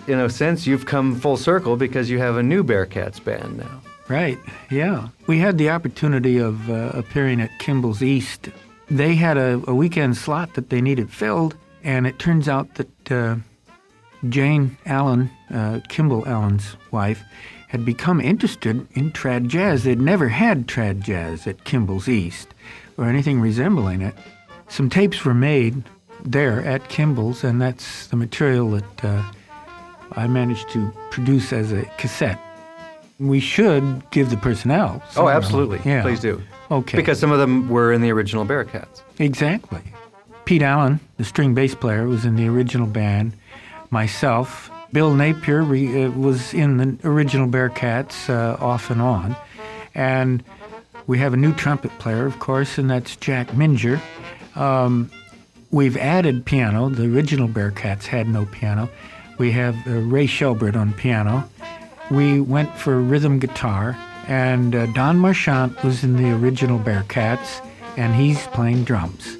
in a sense, you've come full circle because you have a new Bearcats band now. Right, yeah. We had the opportunity of appearing at Kimball's East. They had a weekend slot that they needed filled, and it turns out that Jane Allen, Kimball Allen's wife, had become interested in trad jazz. They'd never had trad jazz at Kimball's East or anything resembling it. Some tapes were made there at Kimball's, and that's the material that I managed to produce as a cassette. We should give the personnel. Oh, absolutely. Yeah. Please do. Okay. Because some of them were in the original Bearcats. Exactly. Pete Allen, the string bass player, was in the original band. Myself, Bill Napier was in the original Bearcats off and on. And we have a new trumpet player, of course, and that's Jack Minger. We've added piano. The original Bearcats had no piano. We have Ray Shelbrett on piano. We went for rhythm guitar, and Don Marchant was in the original Bearcats, and he's playing drums.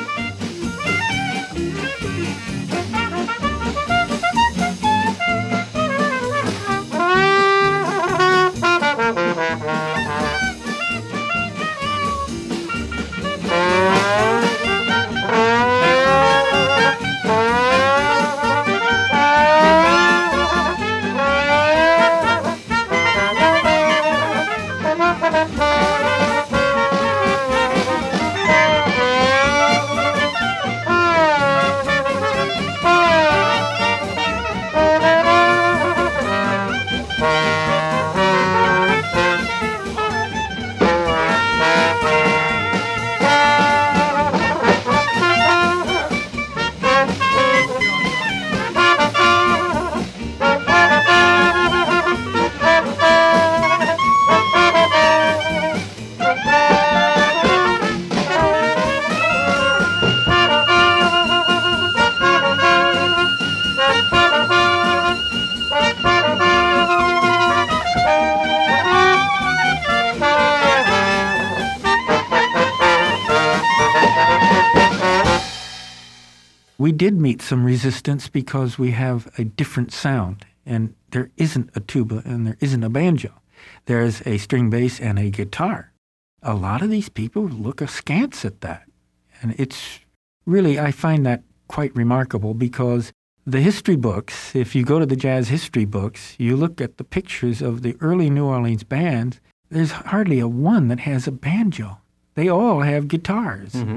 We did meet some resistance because we have a different sound, and there isn't a tuba and there isn't a banjo. There's a string bass and a guitar. A lot of these people look askance at that. And it's really, I find that quite remarkable because the history books, if you go to the jazz history books, you look at the pictures of the early New Orleans bands, there's hardly a one that has a banjo. They all have guitars. Mm-hmm.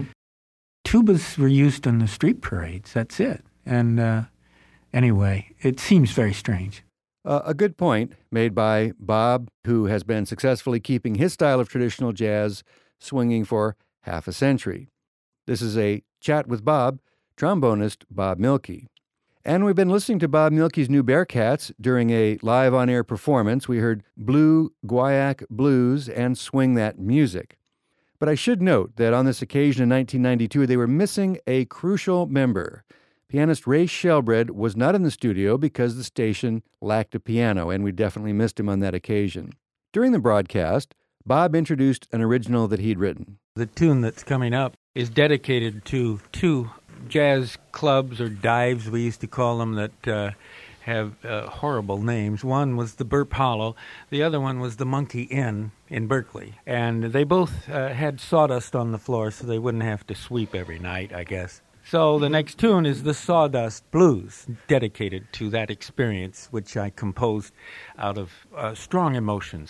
Tubas were used on the street parades, that's it. And anyway, it seems very strange. A good point made by Bob, who has been successfully keeping his style of traditional jazz swinging for half a century. This is a chat with Bob, trombonist Bob Mielke. And we've been listening to Bob Mielke's new Bearcats during a live on-air performance. We heard Blue Guayac Blues and Swing That Music. But I should note that on this occasion in 1992, they were missing a crucial member. Pianist Ray Shelbrett was not in the studio because the station lacked a piano, and we definitely missed him on that occasion. During the broadcast, Bob introduced an original that he'd written. The tune that's coming up is dedicated to two jazz clubs or dives, we used to call them, that have horrible names. One was the Burp Hollow. The other one was the Monkey Inn in Berkeley. And they both had sawdust on the floor so they wouldn't have to sweep every night, I guess. So the next tune is the Sawdust Blues, dedicated to that experience, which I composed out of strong emotions.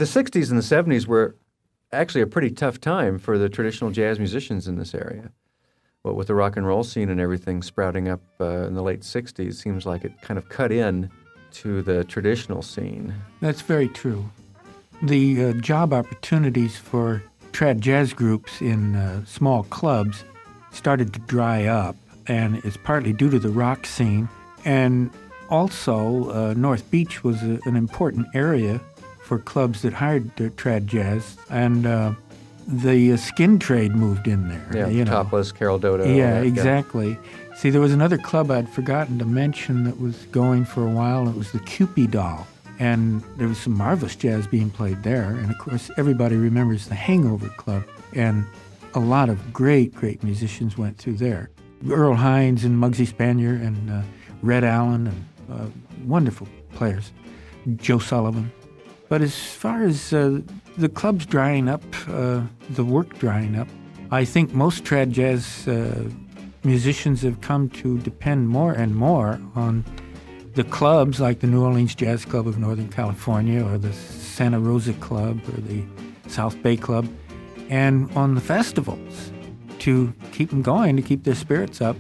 The 60s and the 70s were actually a pretty tough time for the traditional jazz musicians in this area. But with the rock and roll scene and everything sprouting up in the late 60s, seems like it kind of cut in to the traditional scene. That's very true. The job opportunities for trad jazz groups in small clubs started to dry up, and it's partly due to the rock scene. And also, North Beach was an important area for clubs that hired trad jazz, and the skin trade moved in there. Yeah, Topless, Carol Dodo. Yeah, exactly. Yeah. See, there was another club I'd forgotten to mention that was going for a while, and it was the Cupid Doll. And there was some marvelous jazz being played there. And of course, everybody remembers the Hangover Club. And a lot of great, great musicians went through there. Earl Hines and Muggsy Spanier and Red Allen and wonderful players. Joe Sullivan. But as far as the clubs drying up, the work drying up, I think most trad jazz musicians have come to depend more and more on the clubs like the New Orleans Jazz Club of Northern California or the Santa Rosa Club or the South Bay Club, and on the festivals to keep them going, to keep their spirits up.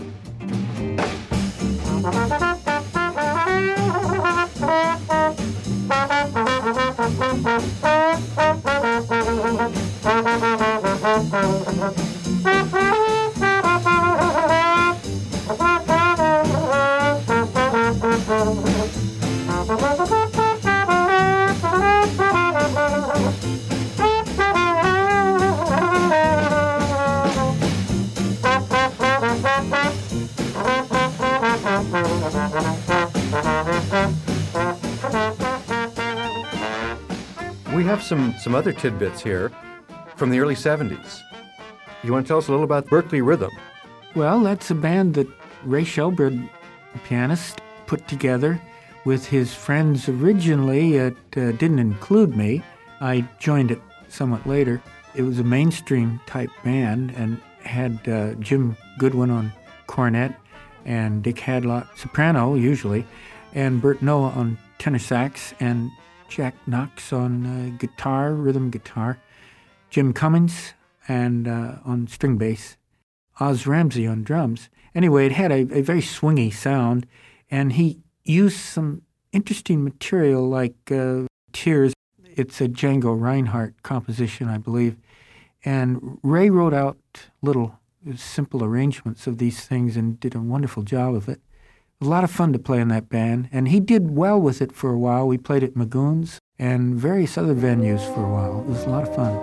We have some other tidbits here from the early 70s. You want to tell us a little about Berkeley Rhythm? Well, that's a band that Ray Shelburne, the pianist, put together with his friends originally. It didn't include me. I joined it somewhat later. It was a mainstream type band and had Jim Goodwin on cornet and Dick Hadlock, soprano usually, and Bert Noah on tenor sax, and Jack Knox on guitar, rhythm guitar, Jim Cummins and on string bass, Oz Ramsey on drums. Anyway, it had a very swingy sound, and he used some interesting material like Tears. It's a Django Reinhardt composition, I believe. And Ray wrote out little simple arrangements of these things and did a wonderful job of it. A lot of fun to play in that band, and he did well with it for a while. We played at Magoon's and various other venues for a while. It was a lot of fun.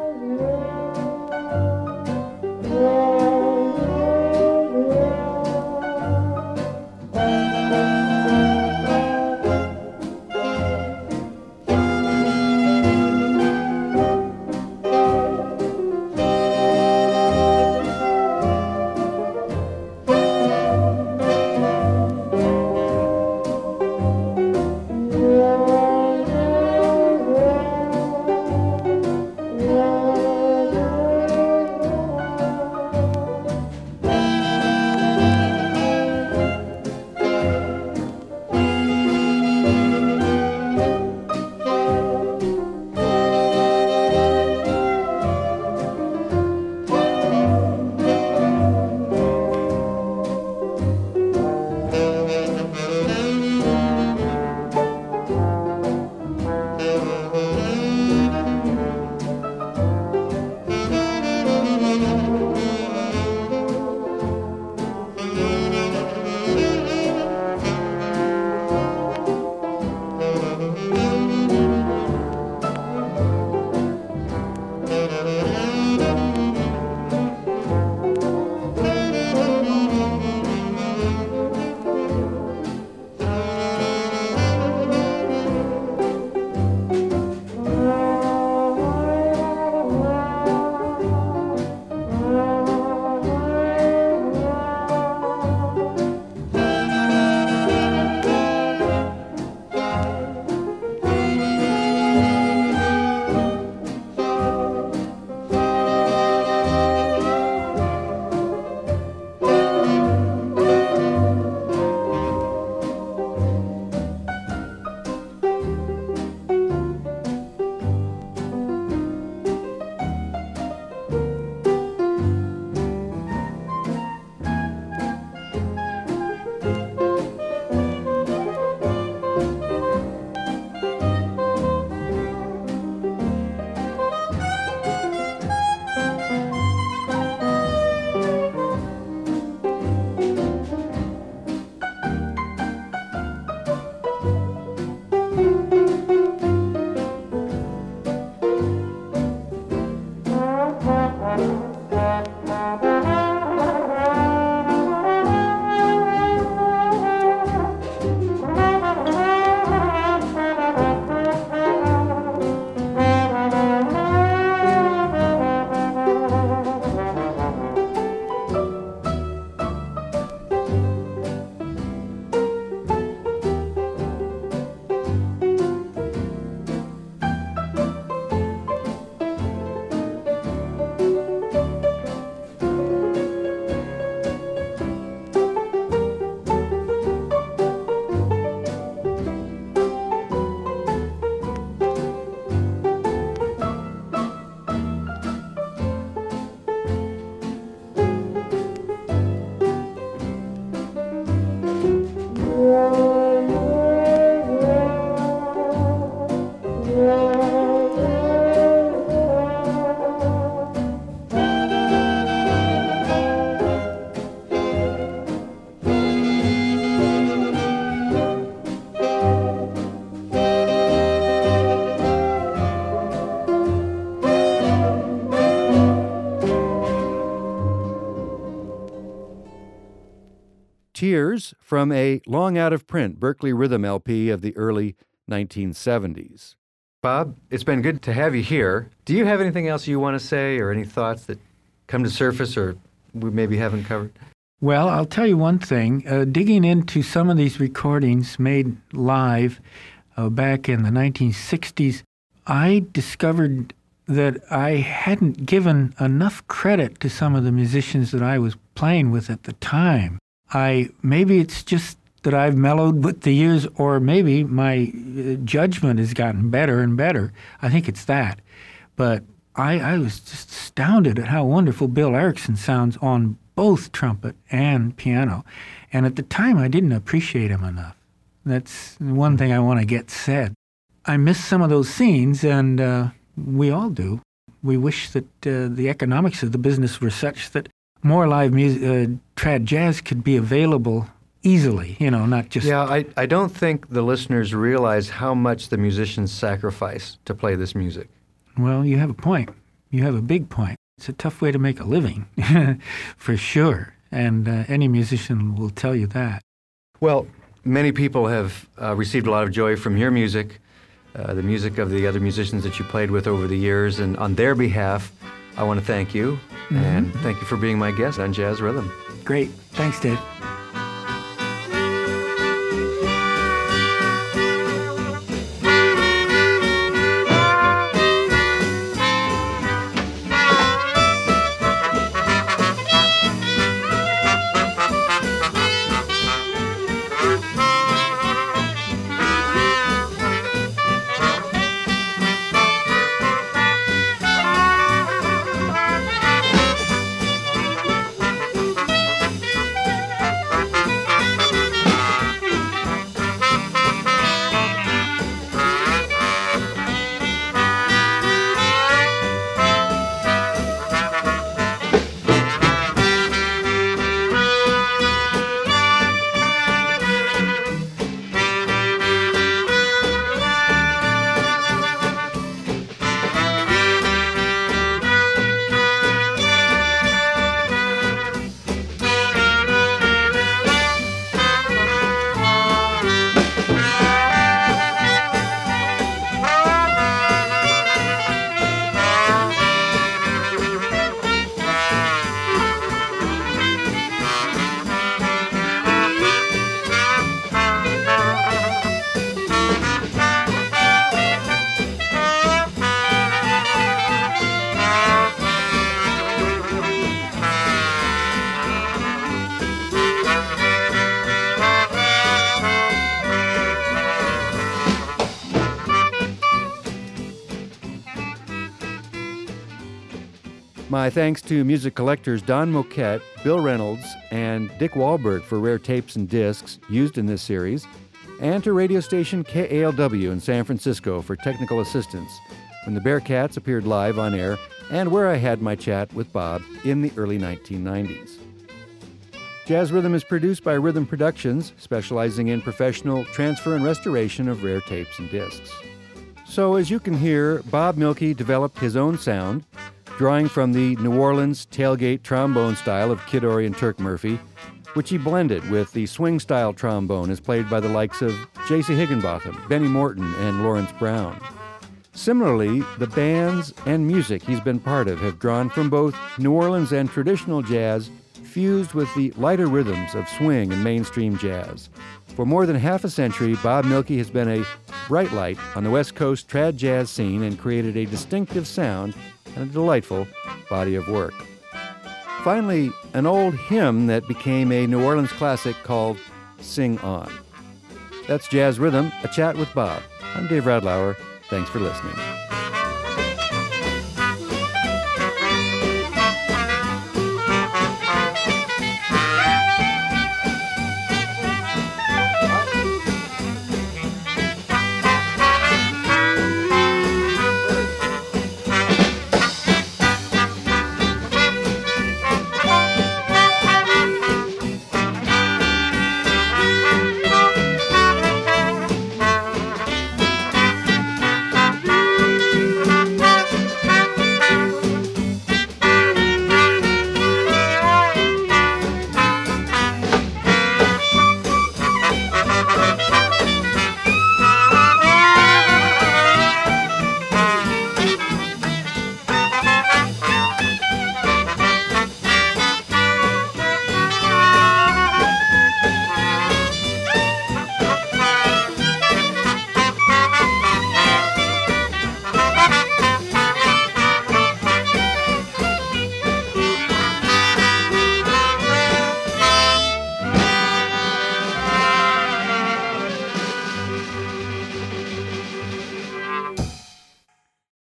Tears from a long out-of-print Berkeley Rhythm LP of the early 1970s. Bob, it's been good to have you here. Do you have anything else you want to say or any thoughts that come to surface or we maybe haven't covered? Well, I'll tell you one thing. Digging into some of these recordings made live back in the 1960s, I discovered that I hadn't given enough credit to some of the musicians that I was playing with at the time. Maybe it's just that I've mellowed with the years, or maybe my judgment has gotten better and better. I think it's that. But I was just astounded at how wonderful Bill Erickson sounds on both trumpet and piano. And at the time, I didn't appreciate him enough. That's one thing I want to get said. I miss some of those scenes, and we all do. We wish that the economics of the business were such that more live music, trad jazz could be available easily, not just... Yeah, I don't think the listeners realize how much the musicians sacrifice to play this music. Well, you have a point. You have a big point. It's a tough way to make a living, for sure. And any musician will tell you that. Well, many people have received a lot of joy from your music, the music of the other musicians that you played with over the years. And on their behalf, I want to thank you. And thank you for being my guest on Jazz Rhythm. Great. Thanks, Dave. My thanks to music collectors Don Moquette, Bill Reynolds, and Dick Wahlberg for rare tapes and discs used in this series, and to radio station KALW in San Francisco for technical assistance when the Bearcats appeared live on air and where I had my chat with Bob in the early 1990s. Jazz Rhythm is produced by Rhythm Productions, specializing in professional transfer and restoration of rare tapes and discs. So as you can hear, Bob Mielke developed his own sound, drawing from the New Orleans tailgate trombone style of Kid Ory and Turk Murphy, which he blended with the swing-style trombone as played by the likes of J.C. Higginbotham, Benny Morton, and Lawrence Brown. Similarly, the bands and music he's been part of have drawn from both New Orleans and traditional jazz, fused with the lighter rhythms of swing and mainstream jazz. For more than half a century, Bob Mielke has been a bright light on the West Coast trad jazz scene and created a distinctive sound and a delightful body of work. Finally, an old hymn that became a New Orleans classic called Sing On. That's Jazz Rhythm, a chat with Bob. I'm Dave Radlauer. Thanks for listening.